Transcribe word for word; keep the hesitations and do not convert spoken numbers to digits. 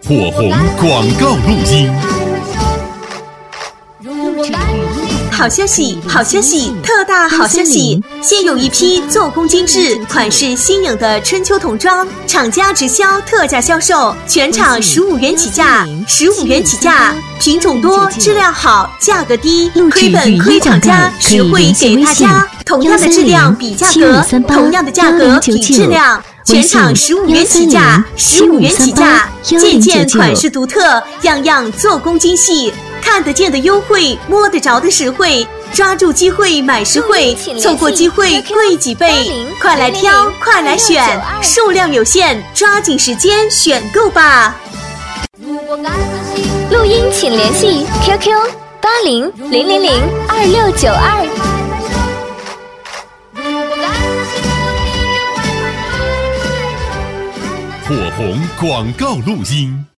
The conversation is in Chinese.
火红广告录音。 好消息，好消息，特大好消息！现有一批做工精致、款式新颖的春秋童装，厂家直销特价销售，全场十五元起价，十五元起价，品种多，质量好，价格低，亏本亏厂家，实惠给大家。同样的质量比价格，同样的价格比质量。全场十五元起价，十五元起价，件件款式独特，样样做工精细，看得见的优惠，摸得着的实惠，抓住机会买实惠，错过机会贵几倍，快来挑，快来选，数量有限，抓紧时间选购吧。 录音请联系 Q Q 八零零零零二六九二。 火红广告录音。